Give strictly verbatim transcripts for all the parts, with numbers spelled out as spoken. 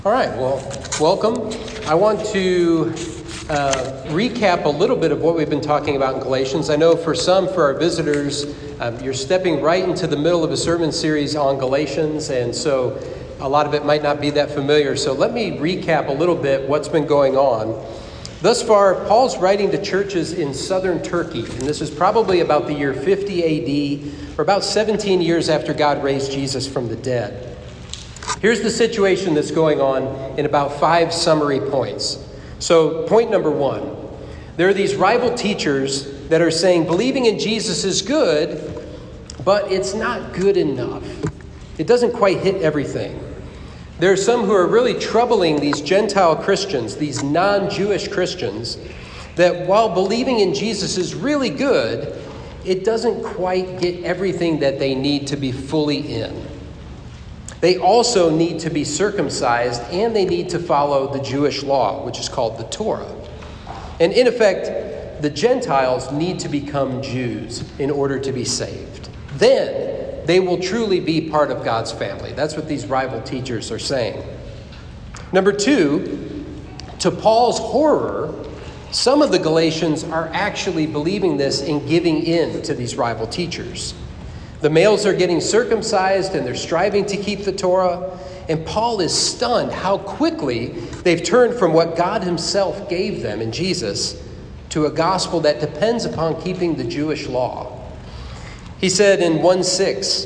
All right, well, welcome. I want to uh, recap a little bit of what we've been talking about in Galatians. I know for some, for our visitors, um, you're stepping right into the middle of a sermon series on Galatians, and so a lot of it might not be that familiar. So let me recap a little bit what's been going on. Thus far, Paul's writing to churches in southern Turkey, and this is probably about the year fifty A D, or about seventeen years after God raised Jesus from the dead. Here's the situation that's going on in about five summary points. So point number one, there are these rival teachers that are saying believing in Jesus is good, but it's not good enough. It doesn't quite hit everything. There are some who are really troubling these Gentile Christians, these non-Jewish Christians, that while believing in Jesus is really good, it doesn't quite get everything that they need to be fully in. They also need to be circumcised, and they need to follow the Jewish law, which is called the Torah. And in effect, the Gentiles need to become Jews in order to be saved. Then they will truly be part of God's family. That's what these rival teachers are saying. Number two, to Paul's horror, some of the Galatians are actually believing this and giving in to these rival teachers. The males are getting circumcised and they're striving to keep the Torah. And Paul is stunned how quickly they've turned from what God himself gave them in Jesus to a gospel that depends upon keeping the Jewish law. He said in one six,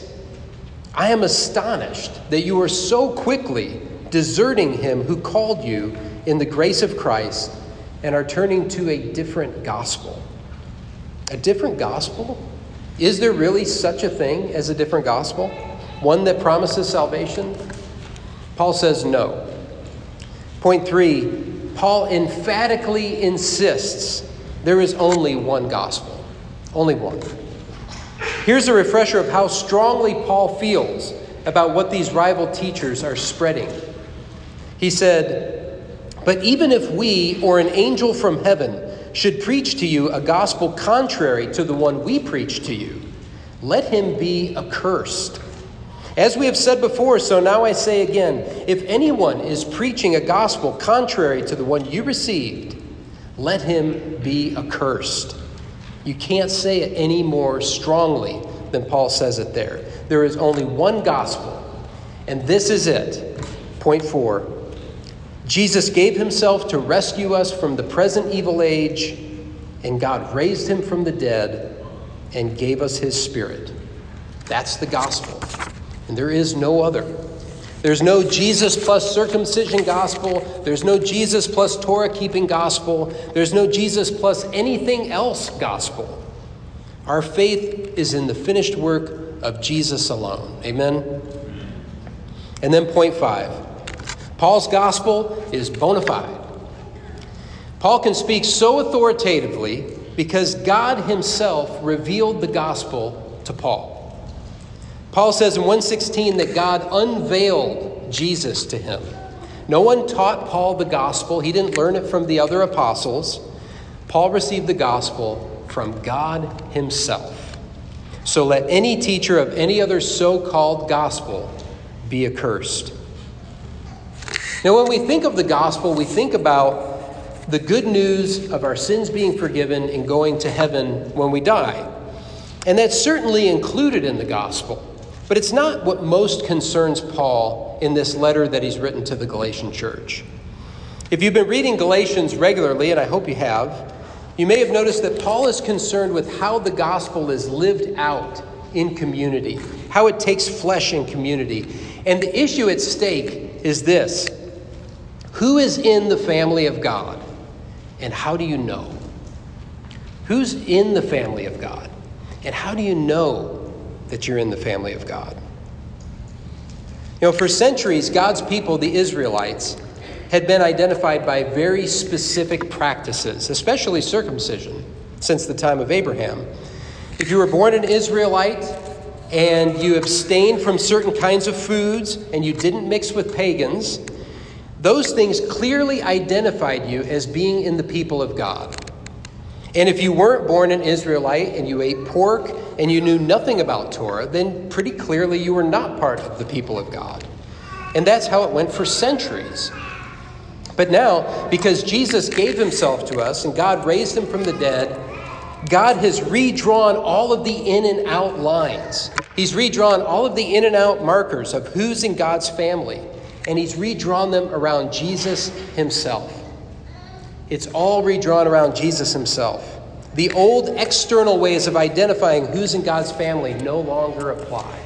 I am astonished that you are so quickly deserting him who called you in the grace of Christ and are turning to a different gospel. A different gospel? Is there really such a thing as a different gospel? One that promises salvation? Paul says no. Point three, Paul emphatically insists there is only one gospel. Only one. Here's a refresher of how strongly Paul feels about what these rival teachers are spreading. He said, but even if we or an angel from heaven should preach to you a gospel contrary to the one we preach to you, let him be accursed. As we have said before, so now I say again, if anyone is preaching a gospel contrary to the one you received, let him be accursed. You can't say it any more strongly than Paul says it there. There is only one gospel, and this is it. Point four. Jesus gave himself to rescue us from the present evil age, and God raised him from the dead and gave us his Spirit. That's the gospel, and there is no other. There's no Jesus plus circumcision gospel. There's no Jesus plus Torah-keeping gospel. There's no Jesus plus anything else gospel. Our faith is in the finished work of Jesus alone. Amen? And then point five. Paul's gospel is bona fide. Paul can speak so authoritatively because God himself revealed the gospel to Paul. Paul says in one sixteen that God unveiled Jesus to him. No one taught Paul the gospel. He didn't learn it from the other apostles. Paul received the gospel from God himself. So let any teacher of any other so-called gospel be accursed. Now, when we think of the gospel, we think about the good news of our sins being forgiven and going to heaven when we die. And that's certainly included in the gospel. But it's not what most concerns Paul in this letter that he's written to the Galatian church. If you've been reading Galatians regularly, and I hope you have, you may have noticed that Paul is concerned with how the gospel is lived out in community, how it takes flesh in community. And the issue at stake is this. Who is in the family of God, and how do you know? Who's in the family of God, and how do you know that you're in the family of God? You know, for centuries, God's people, the Israelites, had been identified by very specific practices, especially circumcision, since the time of Abraham. If you were born an Israelite and you abstained from certain kinds of foods and you didn't mix with pagans, those things clearly identified you as being in the people of God. And if you weren't born an Israelite and you ate pork and you knew nothing about Torah, then pretty clearly you were not part of the people of God. And that's how it went for centuries. But now, because Jesus gave himself to us and God raised him from the dead, God has redrawn all of the in and out lines. He's redrawn all of the in and out markers of who's in God's family. And he's redrawn them around Jesus himself. It's all redrawn around Jesus himself. The old external ways of identifying who's in God's family no longer apply.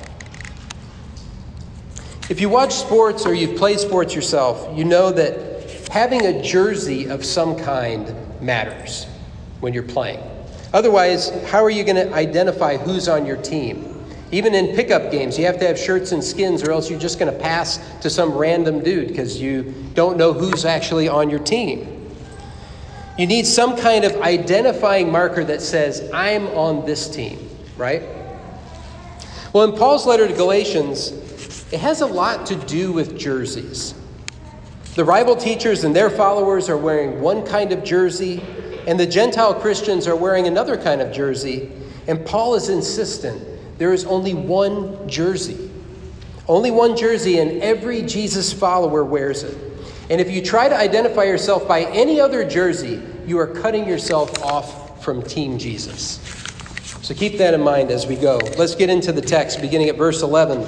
If you watch sports or you've played sports yourself, you know that having a jersey of some kind matters when you're playing. Otherwise, how are you going to identify who's on your team? Even in pickup games, you have to have shirts and skins, or else you're just going to pass to some random dude because you don't know who's actually on your team. You need some kind of identifying marker that says, I'm on this team, right? Well, in Paul's letter to Galatians, it has a lot to do with jerseys. The rival teachers and their followers are wearing one kind of jersey, and the Gentile Christians are wearing another kind of jersey. And Paul is insistent there is only one jersey. Only one jersey, and every Jesus follower wears it. And if you try to identify yourself by any other jersey, you are cutting yourself off from Team Jesus. So keep that in mind as we go. Let's get into the text, beginning at verse eleven.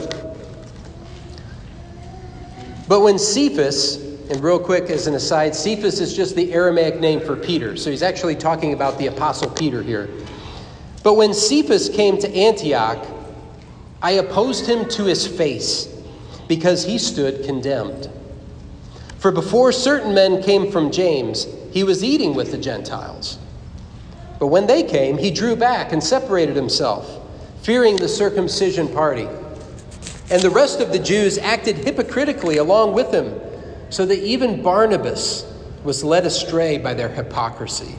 But when Cephas, and real quick as an aside, Cephas is just the Aramaic name for Peter. So he's actually talking about the Apostle Peter here. But when Cephas came to Antioch, I opposed him to his face because he stood condemned. For before certain men came from James, he was eating with the Gentiles. But when they came, he drew back and separated himself, fearing the circumcision party. And the rest of the Jews acted hypocritically along with him, so that even Barnabas was led astray by their hypocrisy.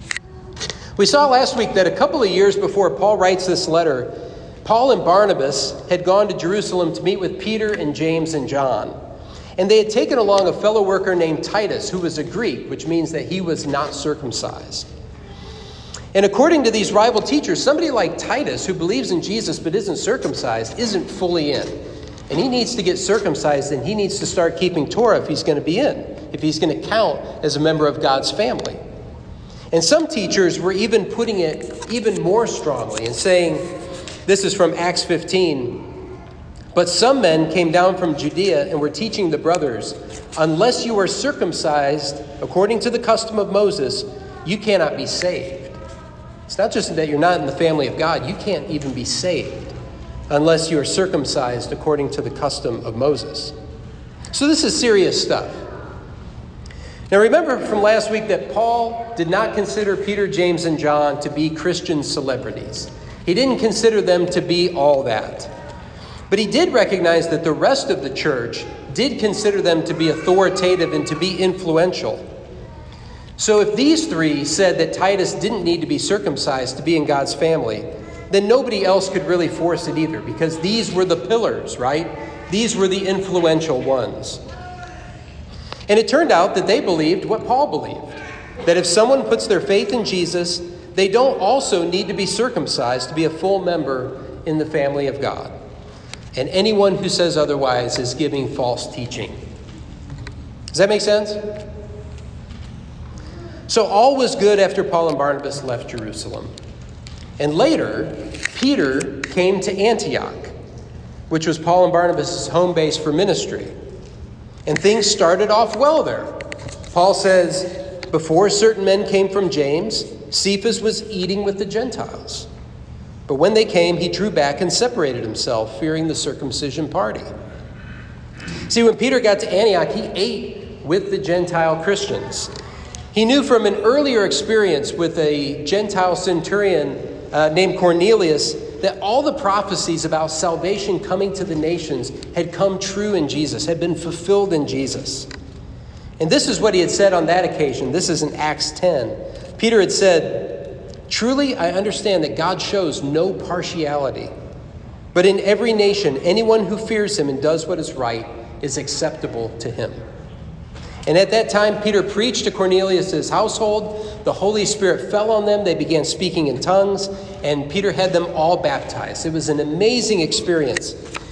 We saw last week that a couple of years before Paul writes this letter, Paul and Barnabas had gone to Jerusalem to meet with Peter and James and John. And they had taken along a fellow worker named Titus, who was a Greek, which means that he was not circumcised. And according to these rival teachers, somebody like Titus, who believes in Jesus but isn't circumcised, isn't fully in. And he needs to get circumcised, and he needs to start keeping Torah if he's going to be in, if he's going to count as a member of God's family. And some teachers were even putting it even more strongly and saying, this is from Acts fifteen, but some men came down from Judea and were teaching the brothers, unless you are circumcised according to the custom of Moses, you cannot be saved. It's not just that you're not in the family of God, you can't even be saved unless you are circumcised according to the custom of Moses. So this is serious stuff. Now remember from last week that Paul did not consider Peter, James, and John to be Christian celebrities. He didn't consider them to be all that. But he did recognize that the rest of the church did consider them to be authoritative and to be influential. So if these three said that Titus didn't need to be circumcised to be in God's family, then nobody else could really force it either, because these were the pillars, right? These were the influential ones. And it turned out that they believed what Paul believed, that if someone puts their faith in Jesus, they don't also need to be circumcised to be a full member in the family of God. And anyone who says otherwise is giving false teaching. Does that make sense? So all was good after Paul and Barnabas left Jerusalem. And later, Peter came to Antioch, which was Paul and Barnabas' home base for ministry. And things started off well there. Paul says, before certain men came from James, Cephas was eating with the Gentiles. But when they came, he drew back and separated himself, fearing the circumcision party. See, when Peter got to Antioch, he ate with the Gentile Christians. He knew from an earlier experience with a Gentile centurion uh, named Cornelius that all the prophecies about salvation coming to the nations had come true in Jesus, had been fulfilled in Jesus. And this is what he had said on that occasion. This is in Acts ten. Peter had said, "Truly, I understand that God shows no partiality, but in every nation, anyone who fears him and does what is right is acceptable to him." And at that time, Peter preached to Cornelius' household. The Holy Spirit fell on them. They began speaking in tongues, and Peter had them all baptized. It was an amazing experience.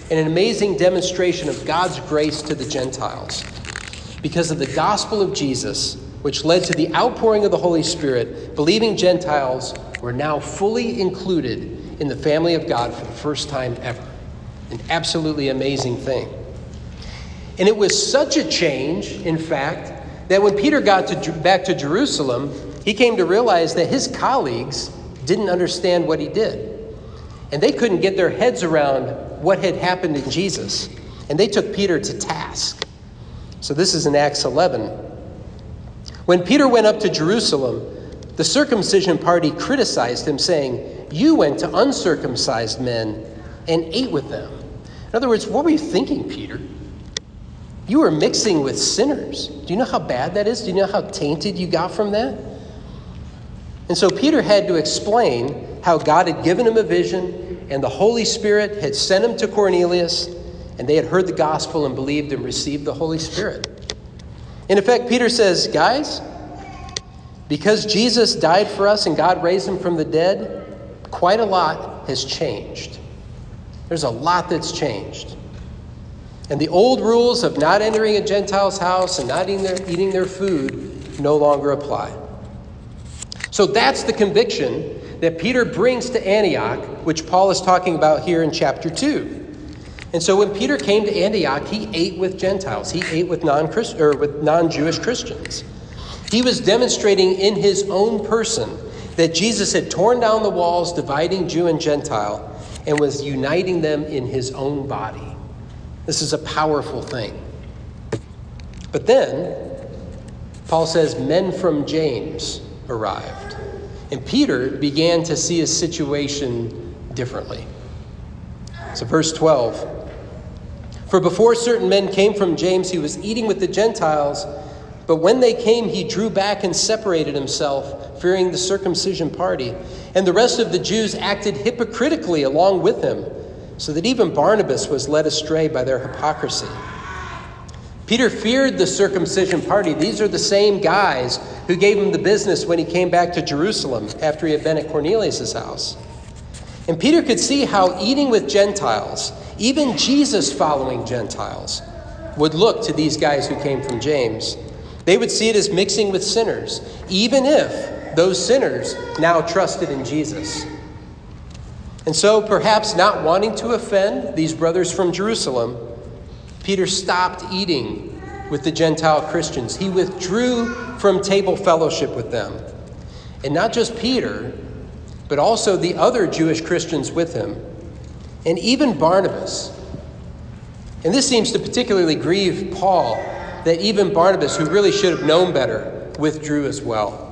and an amazing demonstration of God's grace to the Gentiles. Because of the gospel of Jesus, which led to the outpouring of the Holy Spirit, believing Gentiles were now fully included in the family of God for the first time ever. An absolutely amazing thing. And it was such a change, in fact, that when Peter got to, back to Jerusalem, he came to realize that his colleagues didn't understand what he did. And they couldn't get their heads around what had happened in Jesus. And they took Peter to task. So this is in Acts eleven. When Peter went up to Jerusalem, the circumcision party criticized him, saying, "You went to uncircumcised men and ate with them." In other words, what were you thinking, Peter? You were mixing with sinners. Do you know how bad that is? Do you know how tainted you got from that? And so Peter had to explain how God had given him a vision and the Holy Spirit had sent him to Cornelius, and they had heard the gospel and believed and received the Holy Spirit. In effect, Peter says, guys, because Jesus died for us and God raised him from the dead, quite a lot has changed. There's a lot that's changed. And the old rules of not entering a Gentile's house and not eating their, eating their food no longer apply. So that's the conviction that Peter brings to Antioch, which Paul is talking about here in chapter two. And so when Peter came to Antioch, he ate with Gentiles. He ate with non-Christ, or with non-Jewish Christians. He was demonstrating in his own person that Jesus had torn down the walls dividing Jew and Gentile and was uniting them in his own body. This is a powerful thing. But then, Paul says, men from James arrived. And Peter began to see his situation differently. So verse twelve. For before certain men came from James, he was eating with the Gentiles. But when they came, he drew back and separated himself, fearing the circumcision party. And the rest of the Jews acted hypocritically along with him, so that even Barnabas was led astray by their hypocrisy. Peter feared the circumcision party. These are the same guys who gave him the business when he came back to Jerusalem after he had been at Cornelius' house. And Peter could see how eating with Gentiles, even Jesus-following Gentiles, would look to these guys who came from James. They would see it as mixing with sinners, even if those sinners now trusted in Jesus. And so, perhaps not wanting to offend these brothers from Jerusalem, Peter stopped eating with the Gentile Christians. He withdrew from table fellowship with them. And not just Peter, but also the other Jewish Christians with him, and even Barnabas. And this seems to particularly grieve Paul, that even Barnabas, who really should have known better, withdrew as well.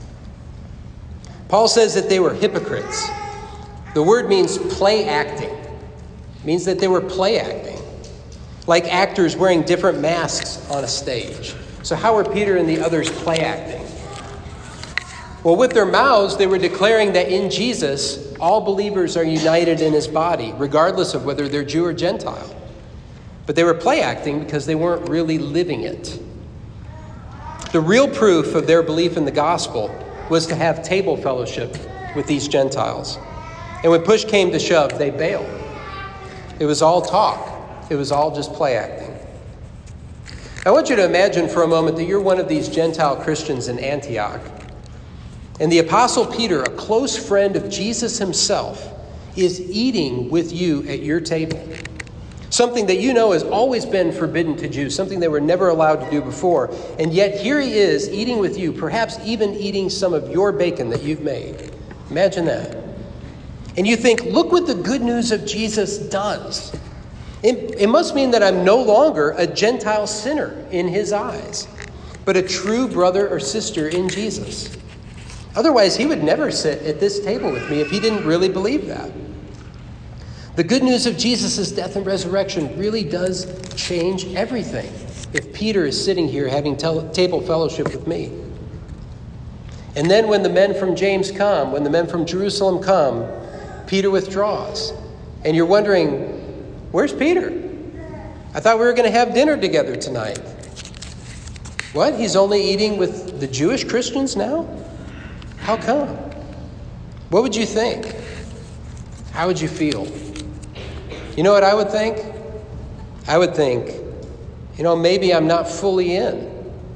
Paul says that they were hypocrites. The word means play acting. It means that they were play acting, like actors wearing different masks on a stage. So how were Peter and the others play acting? Well, with their mouths, they were declaring that in Jesus, all believers are united in his body, regardless of whether they're Jew or Gentile. But they were play acting because they weren't really living it. The real proof of their belief in the gospel was to have table fellowship with these Gentiles. And when push came to shove, they bailed. It was all talk. It was all just play acting. I want you to imagine for a moment that you're one of these Gentile Christians in Antioch. And the Apostle Peter, a close friend of Jesus himself, is eating with you at your table. Something that you know has always been forbidden to Jews, something they were never allowed to do before. And yet here he is eating with you, perhaps even eating some of your bacon that you've made. Imagine that. And you think, look what the good news of Jesus does. It, it must mean that I'm no longer a Gentile sinner in his eyes, but a true brother or sister in Jesus. Otherwise, he would never sit at this table with me if he didn't really believe that. The good news of Jesus' death and resurrection really does change everything if Peter is sitting here having tel- table fellowship with me. And then when the men from James come, when the men from Jerusalem come, Peter withdraws. And you're wondering, where's Peter? I thought we were going to have dinner together tonight. What? He's only eating with the Jewish Christians now? How come? What would you think? How would you feel? You know what I would think? I would think, you know, maybe I'm not fully in.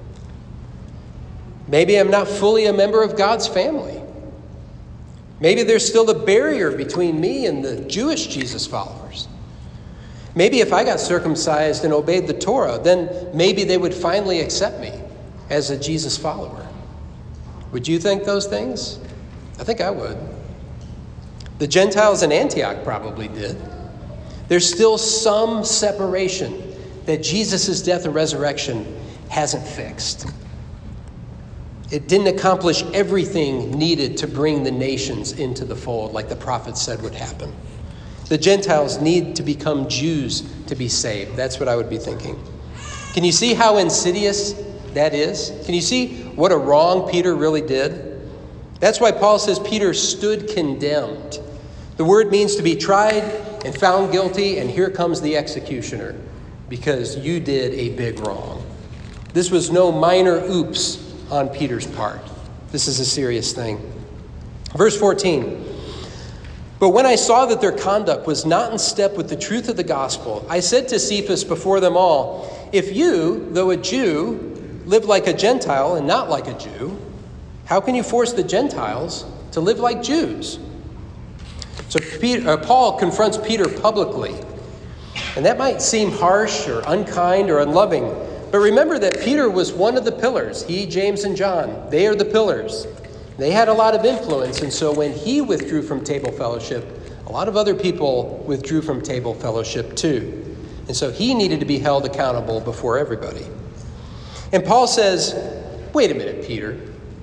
Maybe I'm not fully a member of God's family. Maybe there's still a barrier between me and the Jewish Jesus followers. Maybe if I got circumcised and obeyed the Torah, then maybe they would finally accept me as a Jesus follower. Would you think those things? I think I would. The Gentiles in Antioch probably did. There's still some separation that Jesus' death and resurrection hasn't fixed. It didn't accomplish everything needed to bring the nations into the fold, like the prophet said would happen. The Gentiles need to become Jews to be saved. That's what I would be thinking. Can you see how insidious that is? Can you see what a wrong Peter really did? That's why Paul says Peter stood condemned. The word means to be tried and found guilty, and here comes the executioner, because you did a big wrong. This was no minor oops on Peter's part. This is a serious thing. Verse fourteen. But when I saw that their conduct was not in step with the truth of the gospel, I said to Cephas before them all, if you, though a Jew, live like a Gentile and not like a Jew, how can you force the Gentiles to live like Jews? So Peter, uh, Paul confronts Peter publicly. And that might seem harsh or unkind or unloving. But remember that Peter was one of the pillars. He, James, and John, they are the pillars. They had a lot of influence. And so when he withdrew from table fellowship, a lot of other people withdrew from table fellowship too. And so he needed to be held accountable before everybody. And Paul says, wait a minute, Peter.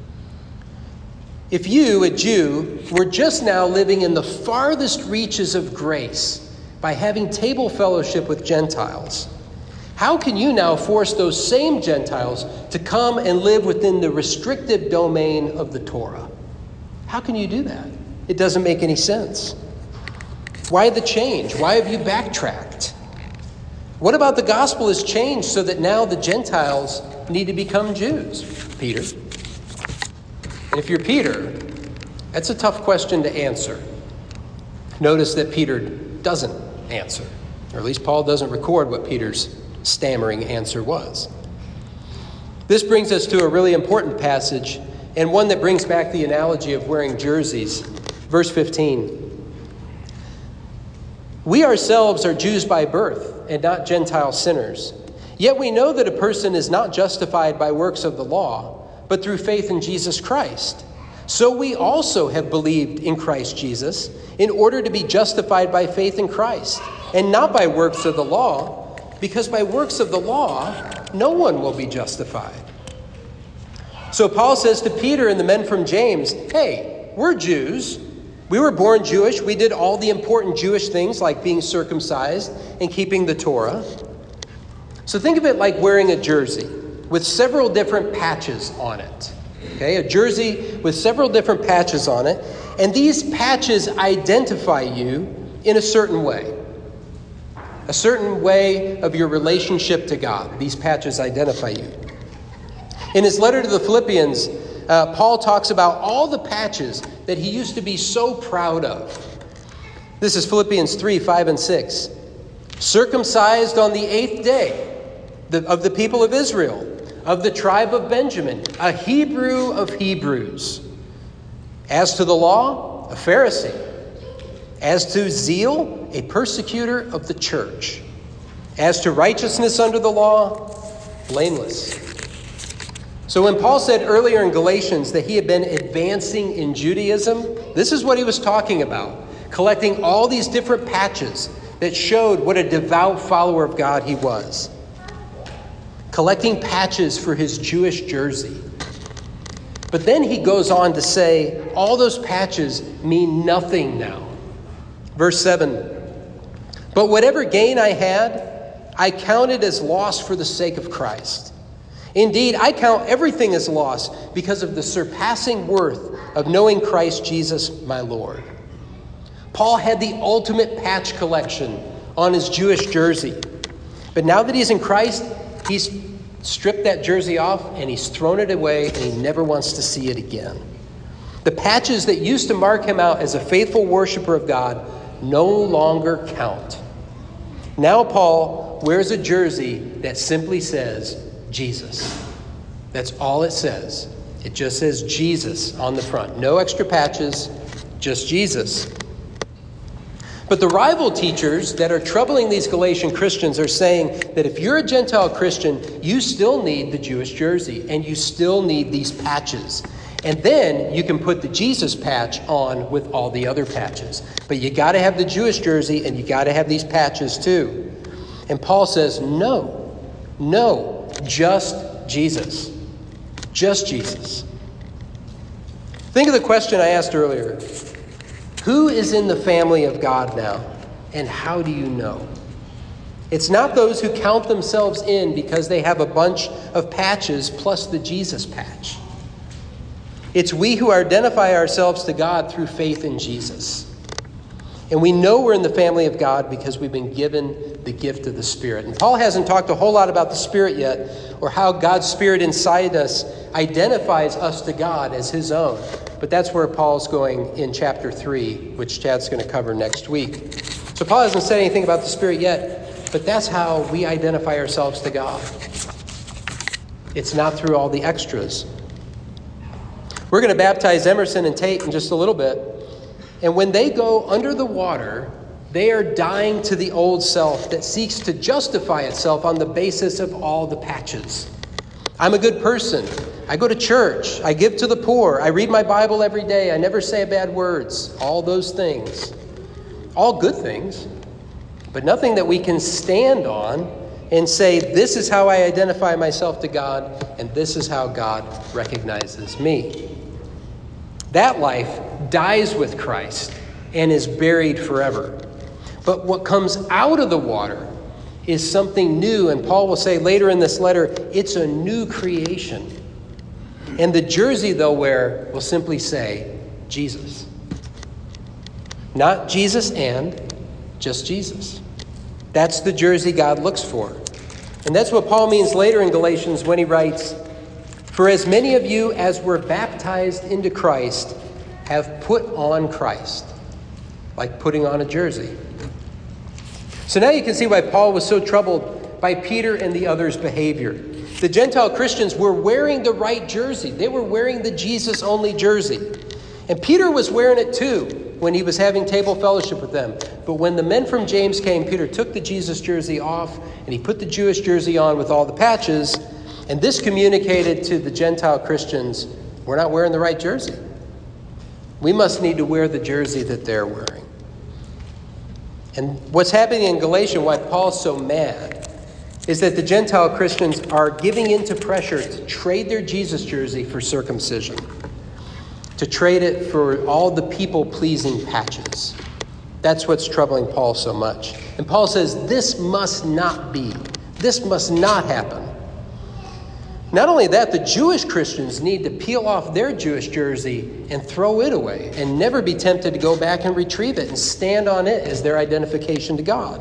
If you, a Jew, were just now living in the farthest reaches of grace by having table fellowship with Gentiles, how can you now force those same Gentiles to come and live within the restrictive domain of the Torah? How can you do that? It doesn't make any sense. Why the change? Why have you backtracked? What about the gospel has changed so that now the Gentiles need to become Jews, Peter? And if you're Peter, that's a tough question to answer. Notice that Peter doesn't answer, or at least Paul doesn't record what Peter's stammering answer was. This brings us to a really important passage, and one that brings back the analogy of wearing jerseys. Verse fifteen. We ourselves are Jews by birth and not Gentile sinners. Yet we know that a person is not justified by works of the law, but through faith in Jesus Christ. So we also have believed in Christ Jesus in order to be justified by faith in Christ, and not by works of the law, because by works of the law, no one will be justified. So Paul says to Peter and the men from James, hey, we're Jews. We were born Jewish. We did all the important Jewish things like being circumcised and keeping the Torah. So think of it like wearing a jersey with several different patches on it. Okay, a jersey with several different patches on it. And these patches identify you in a certain way. A certain way of your relationship to God. These patches identify you. In his letter to the Philippians, uh, Paul talks about all the patches that he used to be so proud of. This is Philippians three, five, and six. Circumcised on the eighth day the, of the people of Israel, of the tribe of Benjamin, a Hebrew of Hebrews. As to the law, a Pharisee. As to zeal, a persecutor of the church. As to righteousness under the law, blameless. So when Paul said earlier in Galatians that he had been advancing in Judaism, this is what he was talking about. Collecting all these different patches that showed what a devout follower of God he was. Collecting patches for his Jewish jersey. But then he goes on to say, all those patches mean nothing now. Verse seven, but whatever gain I had, I counted as loss for the sake of Christ. Indeed, I count everything as loss because of the surpassing worth of knowing Christ Jesus, my Lord. Paul had the ultimate patch collection on his Jewish jersey. But now that he's in Christ, he's stripped that jersey off and he's thrown it away and he never wants to see it again. The patches that used to mark him out as a faithful worshiper of God no longer count. Now Paul wears a jersey that simply says Jesus. That's all it says. It just says Jesus on the front. No extra patches, just Jesus. But the rival teachers that are troubling these Galatian Christians are saying that if you're a Gentile Christian, you still need the Jewish jersey and you still need these patches. And then you can put the Jesus patch on with all the other patches. But you got to have the Jewish jersey and you got to have these patches too. And Paul says, no, no, just Jesus. Just Jesus. Think of the question I asked earlier. Who is in the family of God now? And how do you know? It's not those who count themselves in because they have a bunch of patches plus the Jesus patch. It's we who identify ourselves to God through faith in Jesus. And we know we're in the family of God because we've been given the gift of the Spirit. And Paul hasn't talked a whole lot about the Spirit yet, or how God's Spirit inside us identifies us to God as his own. But that's where Paul's going in chapter three, which Chad's going to cover next week. So Paul hasn't said anything about the Spirit yet, but that's how we identify ourselves to God. It's not through all the extras. We're going to baptize Emerson and Tate in just a little bit. And when they go under the water, they are dying to the old self that seeks to justify itself on the basis of all the patches. I'm a good person. I go to church. I give to the poor. I read my Bible every day. I never say bad words. All those things. All good things. But nothing that we can stand on and say, this is how I identify myself to God, and this is how God recognizes me. That life dies with Christ and is buried forever. But what comes out of the water is something new. And Paul will say later in this letter, it's a new creation. And the jersey they'll wear will simply say, Jesus. Not Jesus and, just Jesus. That's the jersey God looks for. And that's what Paul means later in Galatians when he writes, for as many of you as were baptized into Christ have put on Christ. Like putting on a jersey. So now you can see why Paul was so troubled by Peter and the others' behavior. The Gentile Christians were wearing the right jersey. They were wearing the Jesus-only jersey. And Peter was wearing it too when he was having table fellowship with them. But when the men from James came, Peter took the Jesus jersey off and he put the Jewish jersey on with all the patches. And this communicated to the Gentile Christians, we're not wearing the right jersey. We must need to wear the jersey that they're wearing. And what's happening in Galatia, why Paul's so mad, is that the Gentile Christians are giving into pressure to trade their Jesus jersey for circumcision, to trade it for all the people-pleasing patches. That's what's troubling Paul so much. And Paul says, this must not be. This must not happen. Not only that, the Jewish Christians need to peel off their Jewish jersey and throw it away and never be tempted to go back and retrieve it and stand on it as their identification to God.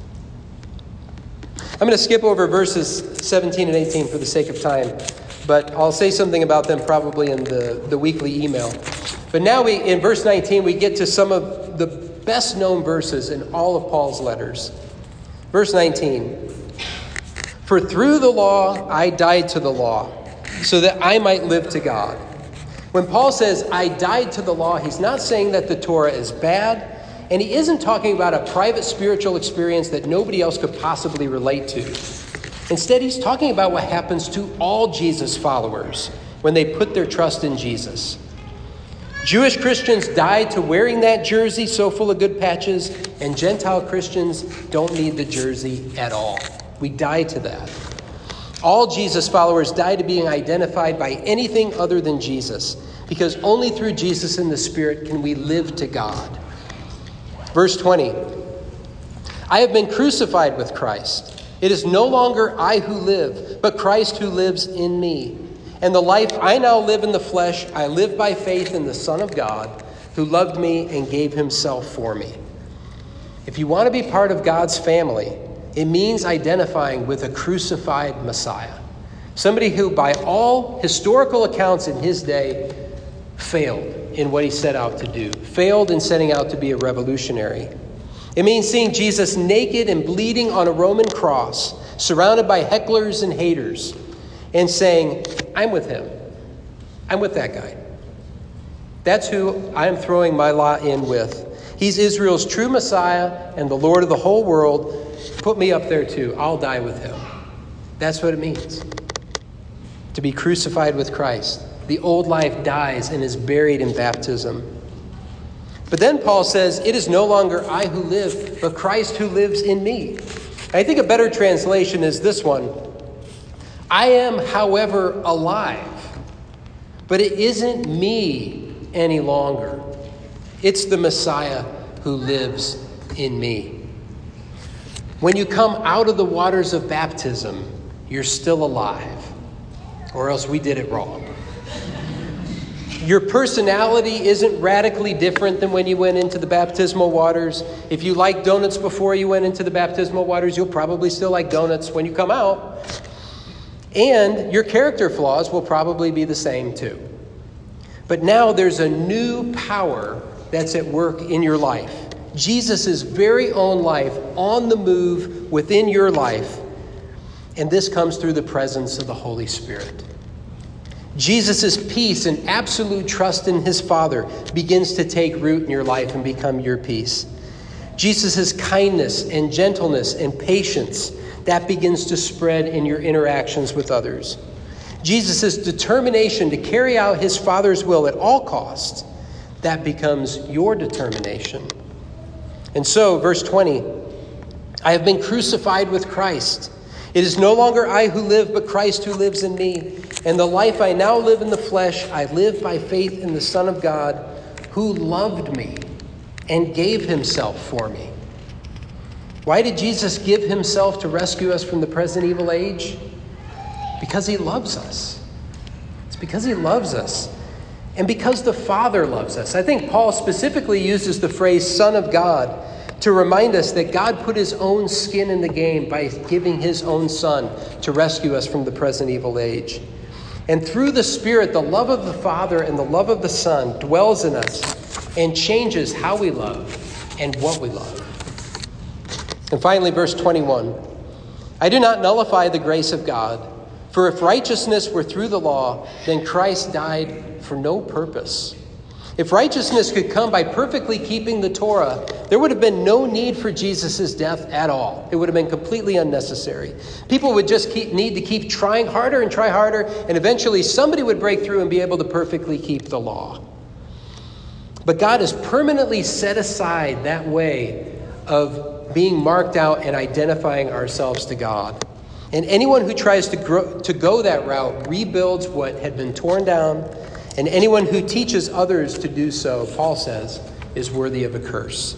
I'm going to skip over verses seventeen and eighteen for the sake of time, but I'll say something about them probably in the, the weekly email. But now we, in verse nineteen, we get to some of the best known verses in all of Paul's letters. Verse nineteen. For through the law I died to the law, so that I might live to God. When Paul says, I died to the law, he's not saying that the Torah is bad, and he isn't talking about a private spiritual experience that nobody else could possibly relate to. Instead, he's talking about what happens to all Jesus followers when they put their trust in Jesus. Jewish Christians died to wearing that jersey so full of good patches, and Gentile Christians don't need the jersey at all. We die to that. All Jesus followers die to being identified by anything other than Jesus, because only through Jesus and the Spirit can we live to God. Verse twenty, I have been crucified with Christ. It is no longer I who live, but Christ who lives in me. And the life I now live in the flesh, I live by faith in the Son of God, who loved me and gave himself for me. If you want to be part of God's family, it means identifying with a crucified Messiah. Somebody who, by all historical accounts in his day, failed in what he set out to do. Failed in setting out to be a revolutionary. It means seeing Jesus naked and bleeding on a Roman cross, surrounded by hecklers and haters, and saying, I'm with him. I'm with that guy. That's who I'm throwing my lot in with. He's Israel's true Messiah and the Lord of the whole world. Put me up there too. I'll die with him. That's what it means to be crucified with Christ. The old life dies and is buried in baptism. But then Paul says, it is no longer I who live, but Christ who lives in me. I think a better translation is this one. I am, however, alive, but it isn't me any longer. It's the Messiah who lives in me. When you come out of the waters of baptism, you're still alive, or else we did it wrong. Your personality isn't radically different than when you went into the baptismal waters. If you liked donuts before you went into the baptismal waters, you'll probably still like donuts when you come out. And your character flaws will probably be the same too. But now there's a new power that's at work in your life. Jesus' very own life on the move within your life. And this comes through the presence of the Holy Spirit. Jesus' peace and absolute trust in his Father begins to take root in your life and become your peace. Jesus' kindness and gentleness and patience, that begins to spread in your interactions with others. Jesus' determination to carry out his Father's will at all costs, that becomes your determination. And so, verse twenty, I have been crucified with Christ. It is no longer I who live, but Christ who lives in me. And the life I now live in the flesh, I live by faith in the Son of God, who loved me and gave himself for me. Why did Jesus give himself to rescue us from the present evil age? Because he loves us. It's because he loves us. And because the Father loves us. I think Paul specifically uses the phrase Son of God to remind us that God put his own skin in the game by giving his own Son to rescue us from the present evil age. And through the Spirit, the love of the Father and the love of the Son dwells in us and changes how we love and what we love. And finally, verse twenty-one, I do not nullify the grace of God, for if righteousness were through the law, then Christ died for no purpose. If righteousness could come by perfectly keeping the Torah, there would have been no need for Jesus' death at all. It would have been completely unnecessary. People would just keep, need to keep trying harder and try harder, and eventually somebody would break through and be able to perfectly keep the law. But God has permanently set aside that way of being marked out and identifying ourselves to God. And anyone who tries to, grow, to go that route rebuilds what had been torn down. And anyone who teaches others to do so, Paul says, is worthy of a curse.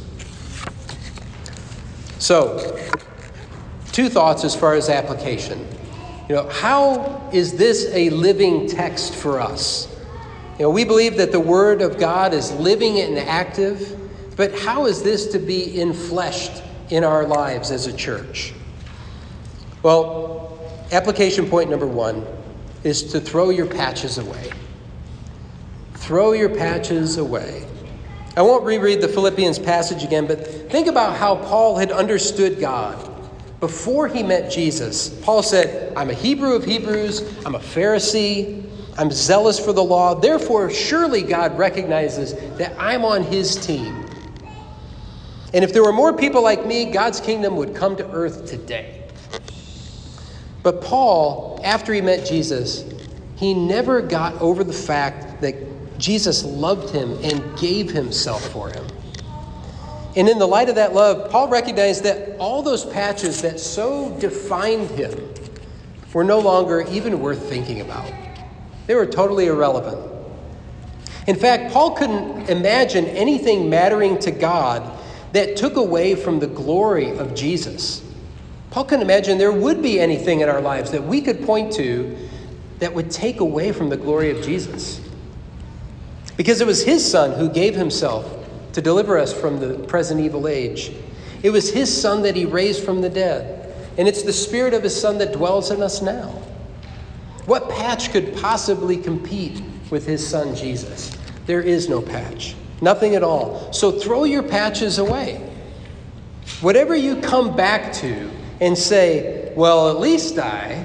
So, two thoughts as far as application. You know, how is this a living text for us? You know, we believe that the Word of God is living and active, but how is this to be infleshed in our lives as a church? Well, application point number one is to throw your patches away. Throw your patches away. I won't reread the Philippians passage again, but think about how Paul had understood God. Before he met Jesus, Paul said, I'm a Hebrew of Hebrews, I'm a Pharisee, I'm zealous for the law. Therefore, surely God recognizes that I'm on his team. And if there were more people like me, God's kingdom would come to earth today. But Paul, after he met Jesus, he never got over the fact that Jesus loved him and gave himself for him. And in the light of that love, Paul recognized that all those patches that so defined him were no longer even worth thinking about. They were totally irrelevant. In fact, Paul couldn't imagine anything mattering to God that took away from the glory of Jesus. Paul couldn't imagine there would be anything in our lives that we could point to that would take away from the glory of Jesus. Because it was his Son who gave himself to deliver us from the present evil age. It was his Son that he raised from the dead. And it's the Spirit of his Son that dwells in us now. What patch could possibly compete with his Son, Jesus? There is no patch. Nothing at all. So throw your patches away. Whatever you come back to and say, well, at least I,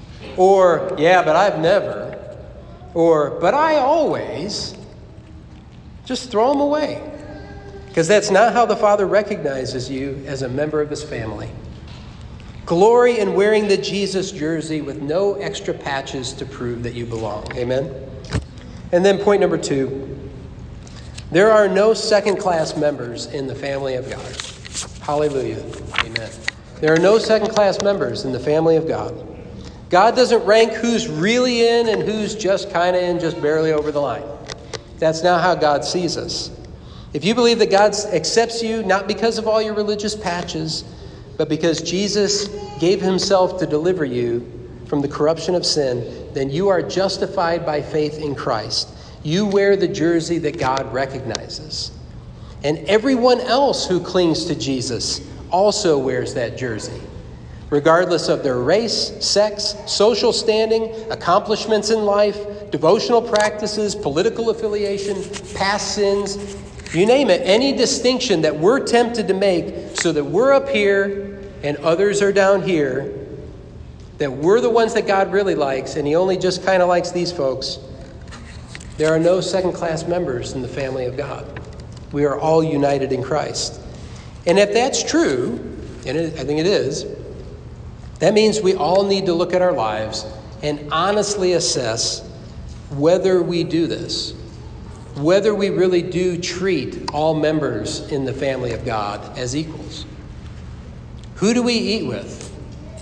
or yeah, but I've never, or but I always, just throw them away. Because that's not how the Father recognizes you as a member of his family. Glory in wearing the Jesus jersey with no extra patches to prove that you belong. Amen? And then point number two. There are no second-class members in the family of God. Hallelujah. Amen. There are no second-class members in the family of God. God doesn't rank who's really in and who's just kind of in, just barely over the line. That's not how God sees us. If you believe that God accepts you, not because of all your religious patches, but because Jesus gave himself to deliver you from the corruption of sin, then you are justified by faith in Christ. You wear the jersey that God recognizes. And everyone else who clings to Jesus also wears that jersey, regardless of their race, sex, social standing, accomplishments in life, devotional practices, political affiliation, past sins, you name it, any distinction that we're tempted to make so that we're up here and others are down here, that we're the ones that God really likes and he only just kind of likes these folks. There are no second-class members in the family of God. We are all united in Christ. And if that's true, and it, I think it is, that means we all need to look at our lives and honestly assess whether we do this, whether we really do treat all members in the family of God as equals. Who do we eat with?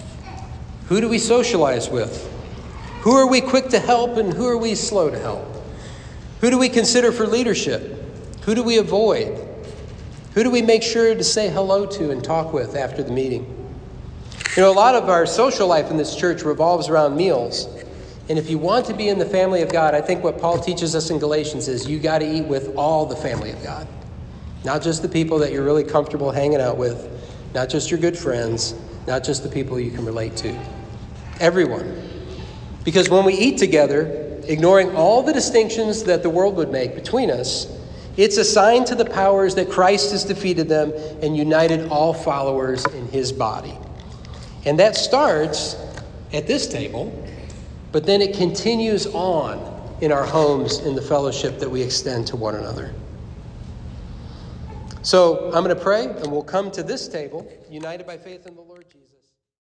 Who do we socialize with? Who are we quick to help and who are we slow to help? Who do we consider for leadership? Who do we avoid? Who do we make sure to say hello to and talk with after the meeting? You know, a lot of our social life in this church revolves around meals. And if you want to be in the family of God, I think what Paul teaches us in Galatians is you got to eat with all the family of God. Not just the people that you're really comfortable hanging out with. Not just your good friends. Not just the people you can relate to. Everyone. Because when we eat together, ignoring all the distinctions that the world would make between us, it's a sign to the powers that Christ has defeated them and united all followers in his body. And that starts at this table, but then it continues on in our homes in the fellowship that we extend to one another. So I'm going to pray, and we'll come to this table, united by faith in the Lord.